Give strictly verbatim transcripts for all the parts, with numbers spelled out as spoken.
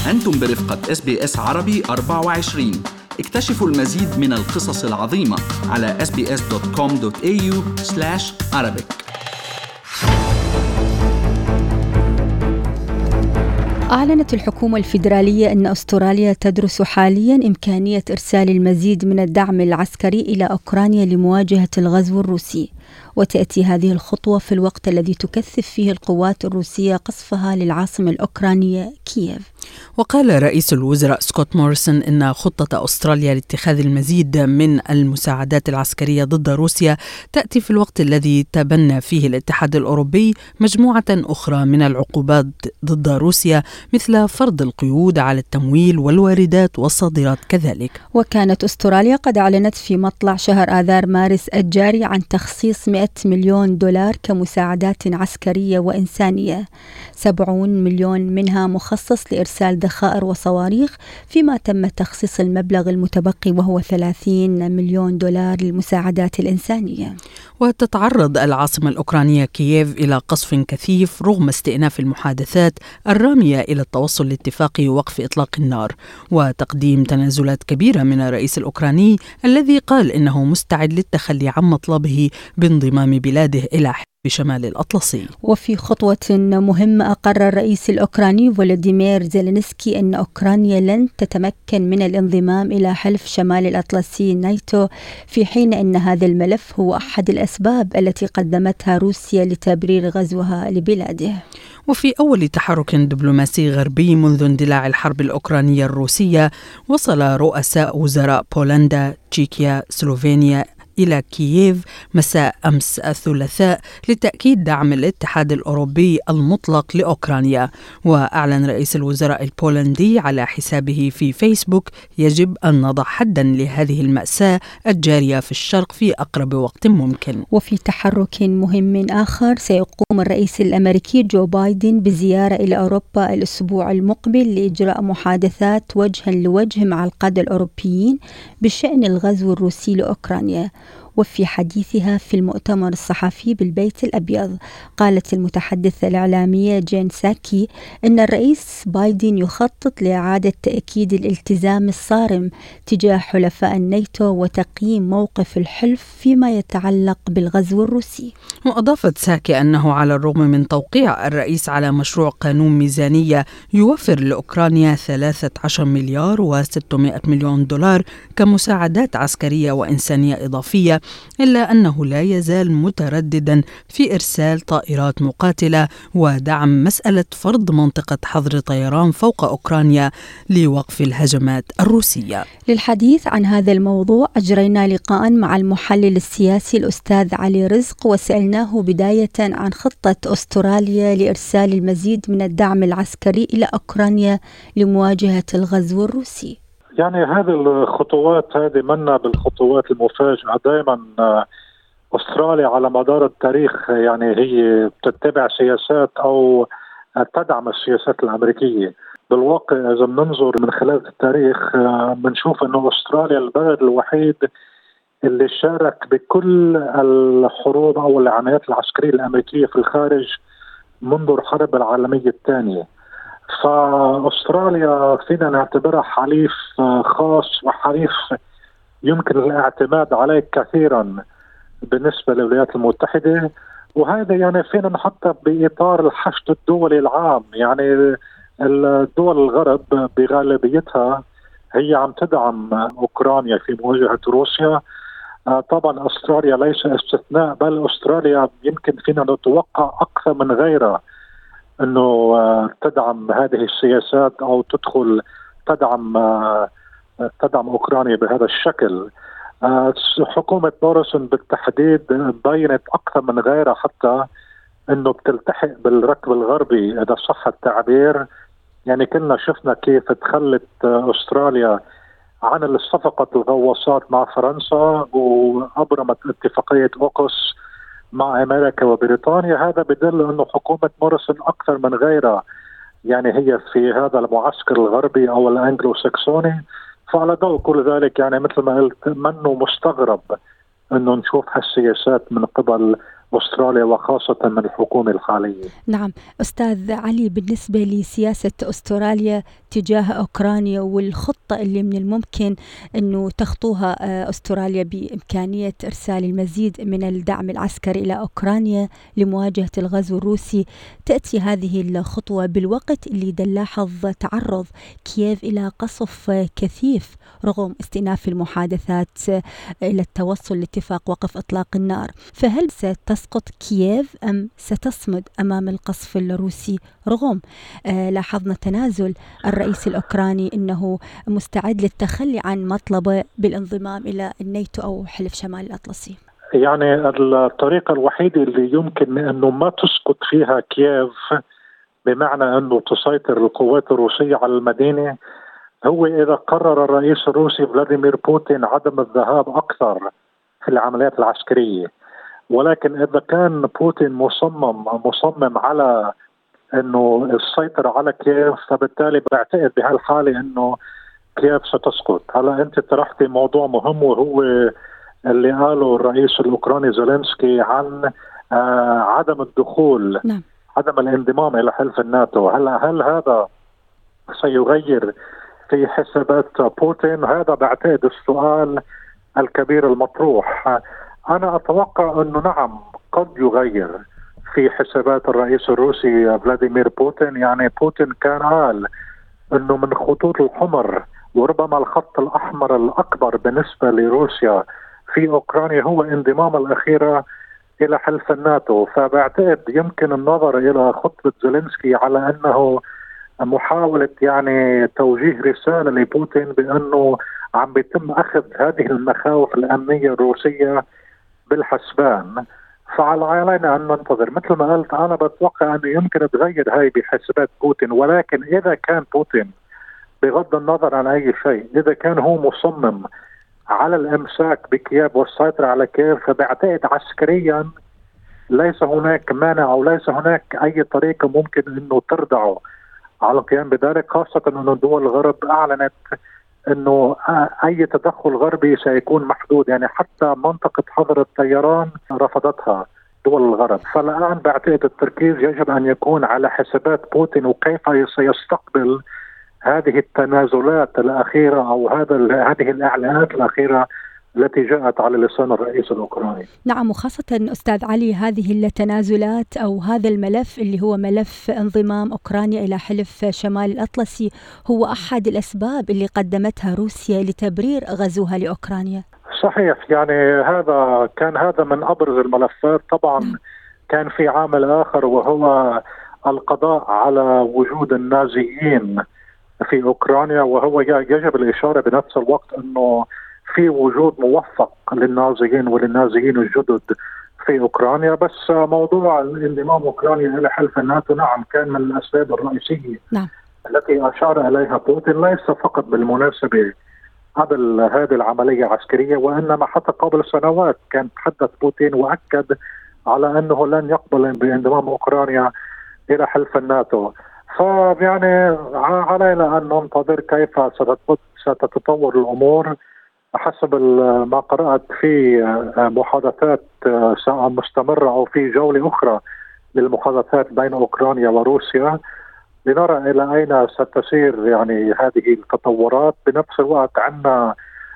أنتم برفقة إس بي إس عربي أربعة وعشرين. اكتشفوا المزيد من القصص العظيمة على إس بي إس دوت كوم دوت إيه يو سلاش عربيك. أعلنت الحكومة الفيدرالية أن أستراليا تدرس حالياً إمكانية إرسال المزيد من الدعم العسكري إلى أوكرانيا لمواجهة الغزو الروسي، وتأتي هذه الخطوة في الوقت الذي تكثف فيه القوات الروسية قصفها للعاصمة الأوكرانية كييف. وقال رئيس الوزراء سكوت موريسون إن خطة أستراليا لاتخاذ المزيد من المساعدات العسكرية ضد روسيا تأتي في الوقت الذي تبنى فيه الاتحاد الأوروبي مجموعة أخرى من العقوبات ضد روسيا، مثل فرض القيود على التمويل والواردات والصادرات كذلك. وكانت أستراليا قد أعلنت في مطلع شهر آذار مارس الجاري عن تخصيص مئة مليون دولار كمساعدات عسكرية وإنسانية، سبعين مليون منها مخصص لإرسال ذخائر وصواريخ، فيما تم تخصيص المبلغ المتبقي وهو ثلاثين مليون دولار للمساعدات الإنسانية. وتتعرض العاصمة الأوكرانية كييف إلى قصف كثيف رغم استئناف المحادثات الرامية إلى التوصل لاتفاق وقف إطلاق النار وتقديم تنازلات كبيرة من الرئيس الأوكراني الذي قال إنه مستعد للتخلي عن مطلبه بانضمام بلاده إلى بشمال الأطلسي. وفي خطوة مهمة أقر الرئيس الأوكراني فولوديمير زيلينسكي أن أوكرانيا لن تتمكن من الانضمام إلى حلف شمال الأطلسي ناتو، في حين أن هذا الملف هو أحد الأسباب التي قدمتها روسيا لتبرير غزوها لبلاده. وفي أول تحرك دبلوماسي غربي منذ اندلاع الحرب الأوكرانية الروسية، وصل رؤساء وزراء بولندا، تشيكيا، سلوفينيا إلى كييف مساء أمس الثلاثاء لتأكيد دعم الاتحاد الأوروبي المطلق لأوكرانيا. وأعلن رئيس الوزراء البولندي على حسابه في فيسبوك: يجب أن نضع حدا لهذه المأساة الجارية في الشرق في أقرب وقت ممكن. وفي تحرك مهم آخر، سيقوم الرئيس الأمريكي جو بايدن بزيارة إلى أوروبا الأسبوع المقبل لإجراء محادثات وجها لوجه مع القادة الأوروبيين بشأن الغزو الروسي لأوكرانيا. وفي حديثها في المؤتمر الصحفي بالبيت الأبيض، قالت المتحدثة الإعلامية جين ساكي أن الرئيس بايدن يخطط لإعادة تأكيد الالتزام الصارم تجاه حلفاء الناتو وتقييم موقف الحلف فيما يتعلق بالغزو الروسي. وأضافت ساكي أنه على الرغم من توقيع الرئيس على مشروع قانون ميزانية يوفر لأوكرانيا ثلاثة عشر مليار وستمائة مليون دولار كمساعدات عسكرية وإنسانية إضافية، إلا أنه لا يزال مترددا في إرسال طائرات مقاتلة ودعم مسألة فرض منطقة حظر طيران فوق أوكرانيا لوقف الهجمات الروسية. للحديث عن هذا الموضوع أجرينا لقاء مع المحلل السياسي الأستاذ علي رزق، وسألناه بداية عن خطة أستراليا لإرسال المزيد من الدعم العسكري إلى أوكرانيا لمواجهة الغزو الروسي. يعني هذه الخطوات هذه منا بالخطوات المفاجئة. دائما أستراليا على مدار التاريخ يعني هي بتتبع سياسات أو تدعم السياسات الأمريكية. بالواقع إذا بننظر من خلال التاريخ بنشوف أنه أستراليا البلد الوحيد اللي شارك بكل الحروب أو العمليات العسكرية الأمريكية في الخارج منذ الحرب العالمية الثانية. فأستراليا فينا نعتبرها حليف خاص وحليف يمكن الاعتماد عليه كثيرا بالنسبة للولايات المتحدة، وهذا يعني فينا نحطها بإطار الحشد الدولي العام. يعني الدول الغرب بغالبيتها هي عم تدعم أوكرانيا في مواجهة روسيا. طبعا أستراليا ليس استثناء، بل أستراليا يمكن فينا نتوقع أكثر من غيرها أنه تدعم هذه السياسات أو تدخل تدعم تدعم أوكرانيا بهذا الشكل. حكومة موريسون بالتحديد بينت أكثر من غيرها حتى أنه بتلتحق بالركب الغربي إذا صح التعبير. يعني كلنا شفنا كيف تخلت أستراليا عن الصفقة الغواصات مع فرنسا وأبرمت اتفاقية أوكوس مع أمريكا وبريطانيا. هذا بدل أنه حكومة موريسون أكثر من غيرها يعني هي في هذا المعسكر الغربي أو الأنجلو ساكسوني. فعلى ضوء كل ذلك يعني مثل ما قلت منه مستغرب أنه نشوف هالسياسات من قبل أستراليا وخاصة من الحكومة الحالية. نعم أستاذ علي، بالنسبة لسياسة أستراليا تجاه أوكرانيا والخطة اللي من الممكن أنه تخطوها أستراليا بإمكانية إرسال المزيد من الدعم العسكري إلى أوكرانيا لمواجهة الغزو الروسي، تأتي هذه الخطوة بالوقت اللي نلاحظ تعرض كييف إلى قصف كثيف رغم استئناف المحادثات إلى التوصل لاتفاق وقف إطلاق النار. فهل ستسقط كييف أم ستصمد أمام القصف الروسي رغم آه لاحظنا تنازل الرئيس الأوكراني أنه مستعد للتخلي عن مطلبه بالانضمام إلى الناتو أو حلف شمال الأطلسي؟ يعني الطريقة الوحيدة اللي يمكن أنه ما تسقط فيها كييف بمعنى أنه تسيطر القوات الروسية على المدينة هو إذا قرر الرئيس الروسي فلاديمير بوتين عدم الذهاب أكثر في العمليات العسكرية. ولكن إذا كان بوتين مصمم مصمم على أنه السيطرة على كييف، فبالتالي بعتقد بهالحالة أنه كييف ستسقط. هلا أنت طرحتي موضوع مهم وهو اللي قاله الرئيس الأوكراني زيلينسكي عن آه عدم الدخول نعم. عدم الانضمام إلى حلف الناتو. هلا هل هذا سيغير في حسابات بوتين؟ هذا بعتقد السؤال الكبير المطروح. أنا أتوقع أنه نعم قد يغير في حسابات الرئيس الروسي فلاديمير بوتين. يعني بوتين كان قال أنه من خطوط الحمر وربما الخط الأحمر الأكبر بالنسبة لروسيا في أوكرانيا هو انضمام الأخيرة إلى حلف الناتو. فبعتقد يمكن النظر إلى خطبة زيلينسكي على أنه محاولة يعني توجيه رسالة لبوتين بأنه عم بيتم أخذ هذه المخاوف الأمنية الروسية بالحسبان. فعلى علينا أن ننتظر. مثل ما قلت أنا بتوقع أنه يمكن تغير هاي بحسابات بوتين، ولكن إذا كان بوتين بغض النظر عن أي شيء إذا كان هو مصمم على الإمساك بكييف والسيطرة على كييف، فبعتقد عسكريا ليس هناك مانع أو ليس هناك أي طريقة ممكن أنه تردعه على القيام بذلك، خاصة أنه دول الغرب أعلنت أنه أي تدخل غربي سيكون محدود. يعني حتى منطقة حظر الطيران رفضتها دول الغرب. فالآن بعتقد التركيز يجب أن يكون على حسابات بوتين وكيف سيستقبل هذه التنازلات الأخيرة أو هذا هذه الإعلانات الأخيرة التي جاءت على لسان الرئيس الأوكراني. نعم، وخاصة أستاذ علي هذه التنازلات أو هذا الملف اللي هو ملف انضمام أوكرانيا إلى حلف شمال الأطلسي هو أحد الأسباب اللي قدمتها روسيا لتبرير غزوها لأوكرانيا. صحيح، يعني هذا كان هذا من أبرز الملفات. طبعا م. كان في عامل آخر وهو القضاء على وجود النازيين في أوكرانيا، وهو يجب الإشارة بنفس الوقت أنه في وجود موفق للنازيين وللنازيين الجدد في أوكرانيا. بس موضوع الانضمام أوكرانيا إلى حلف الناتو نعم كان من الأسباب الرئيسية نعم. التي أشار إليها بوتين، ليس فقط بالمناسبة قبل هذه العملية العسكرية، وإنما حتى قبل سنوات كان تحدث بوتين وأكد على أنه لن يقبل بانضمام أوكرانيا إلى حلف الناتو. فيعني علينا أن ننتظر كيف ستتطور الأمور. حسب ما قرأت في محادثات مستمرة أو في جولة أخرى للمحادثات بين أوكرانيا وروسيا، لنرى إلى أين ستسير يعني هذه التطورات. بنفس الوقت عندنا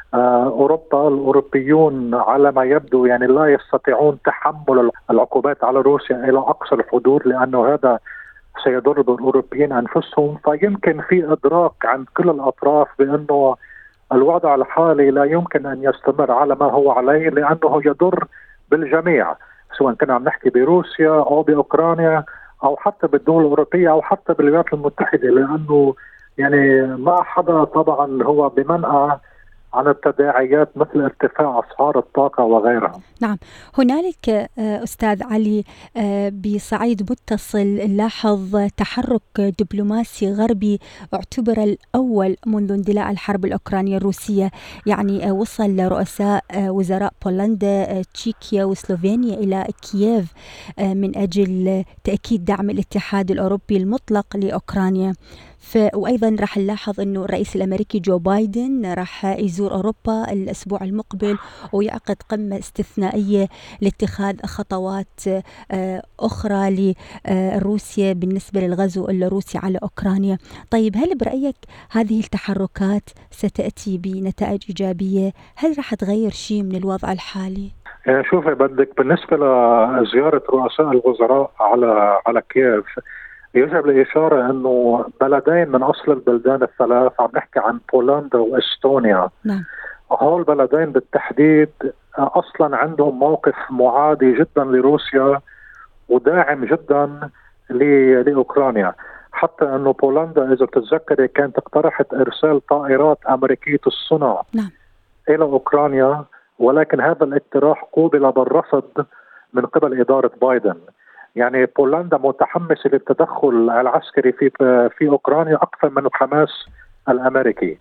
أوروبا الأوروبيون على ما يبدو يعني لا يستطيعون تحمل العقوبات على روسيا إلى أقصى الحدود، لأنه هذا سيضر بالأوروبيين أنفسهم. فيمكن في إدراك عند كل الأطراف بأنه الوضع الحالي لا يمكن أن يستمر على ما هو عليه، لأنه يضر بالجميع، سواء كنا عم نحكي بروسيا أو بأوكرانيا أو حتى بالدول الأوروبية أو حتى بالولايات المتحدة، لأنه يعني ما حدا طبعا هو بمنأى عن التداعيات مثل ارتفاع أسعار الطاقة وغيرها. نعم، هنالك أستاذ علي بصعيد متصل نلاحظ تحرك دبلوماسي غربي اعتبر الأول منذ اندلاع الحرب الأوكرانية الروسية. يعني وصل رؤساء وزراء بولندا تشيكيا وسلوفينيا إلى كييف من أجل تأكيد دعم الاتحاد الأوروبي المطلق لأوكرانيا. وأيضا راح نلاحظ أنه الرئيس الأمريكي جو بايدن راح يزور أوروبا الأسبوع المقبل ويعقد قمة استثنائية لاتخاذ خطوات أخرى لروسيا بالنسبة للغزو الروسي على أوكرانيا. طيب هل برأيك هذه التحركات ستأتي بنتائج إيجابية؟ هل راح تغير شيء من الوضع الحالي؟ يعني شوفي بدك بالنسبة لزيارة رؤساء الوزراء على على كييف، يجب الإشارة أنه بلدين من أصل البلدان الثلاث، عم نحكي عن بولندا وإستونيا. نعم. هول بلدين بالتحديد أصلا عندهم موقف معادي جدا لروسيا وداعم جدا لأوكرانيا، حتى أنه بولندا إذا تتذكري كانت اقترحت إرسال طائرات أمريكية الصنع نعم. إلى أوكرانيا، ولكن هذا الاقتراح قوبل بالرفض من قبل إدارة بايدن. يعني بولندا متحمسة للتدخل العسكري في في أوكرانيا أكثر من الحماس الأمريكي،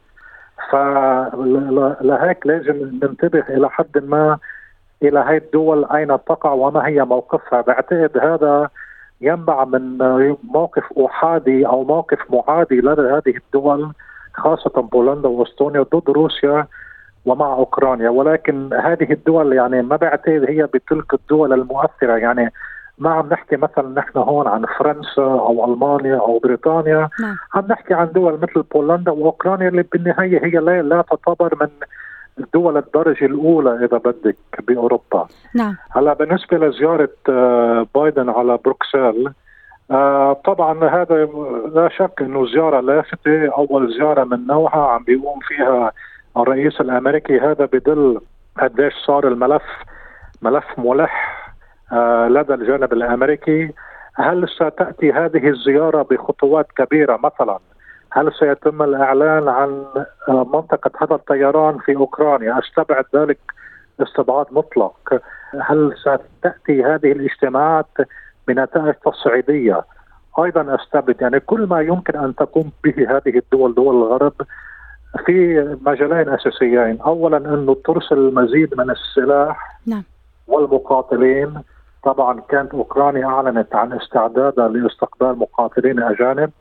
فلهيك لازم ننتبه إلى حد ما إلى هاي الدول أين تقع وما هي موقفها. بعتقد هذا ينبع من موقف أحادي أو موقف معادي لدى هذه الدول، خاصة بولندا وأستونيا ضد روسيا ومع أوكرانيا. ولكن هذه الدول يعني ما بعتقد هي بتلك الدول المؤثرة. يعني ما عم نحكي مثلا نحن هون عن فرنسا أو ألمانيا أو بريطانيا، نعم. عم نحكي عن دول مثل بولندا وأوكرانيا اللي بالنهاية هي لا, لا تعتبر من الدول الدرجة الأولى إذا بدك بأوروبا. نعم. هلا بالنسبة لزيارة بايدن على بروكسل، طبعا هذا لا شك أنه زيارة لافتة، أول زيارة من نوعها عم بيقوم فيها الرئيس الأمريكي. هذا بدل قديش صار الملف ملف ملح لدى الجانب الأمريكي. هل ستأتي هذه الزيارة بخطوات كبيرة؟ مثلا هل سيتم الإعلان عن منطقة هذا الطيران في أوكرانيا؟ أستبعد ذلك استبعاد مطلق. هل ستأتي هذه الاجتماعات بنتائج تصعيدية؟ أيضا أستبعد. يعني كل ما يمكن أن تقوم به هذه الدول دول الغرب في مجالين أساسيين. أولا أنه ترسل المزيد من السلاح نعم. والمقاتلين. طبعا كانت أوكرانيا أعلنت عن استعدادها لاستقبال مقاتلين أجانب،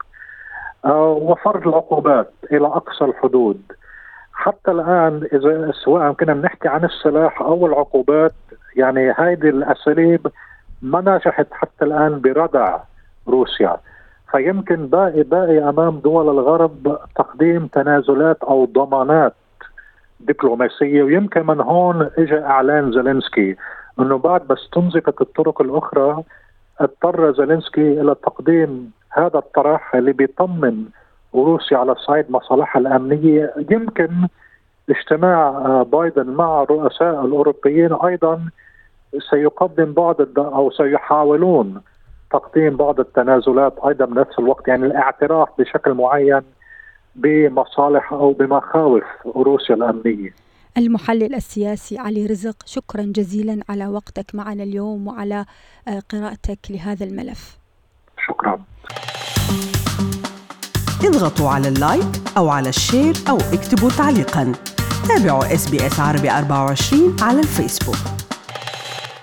وفرض العقوبات إلى أقصى الحدود. حتى الآن إذا سواء كنا بنحكي عن السلاح أو العقوبات، يعني هذه الأساليب ما نجحت حتى الآن بردع روسيا. فيمكن باقي باقي أمام دول الغرب تقديم تنازلات أو ضمانات دبلوماسية. ويمكن من هون إجا إعلان زيلينسكي أنه بعد بس تنظفت الطرق الأخرى، اضطر زيلينسكي إلى تقديم هذا الطرح اللي بيطمن روسيا على صعيد مصالحها الأمنية. يمكن اجتماع بايدن مع الرؤساء الأوروبيين أيضا سيقدم بعض أو سيحاولون تقديم بعض التنازلات أيضا بنفس الوقت، يعني الاعتراف بشكل معين بمصالح أو بمخاوف روسيا الأمنية. المحلل السياسي علي رزق، شكرا جزيلا على وقتك معنا اليوم وعلى قراءتك لهذا الملف. شكرا. اضغطوا على اللايك أو على الشير أو اكتبوا تعليقا. تابعوا إس بي إس عربي أربعة وعشرين على الفيسبوك.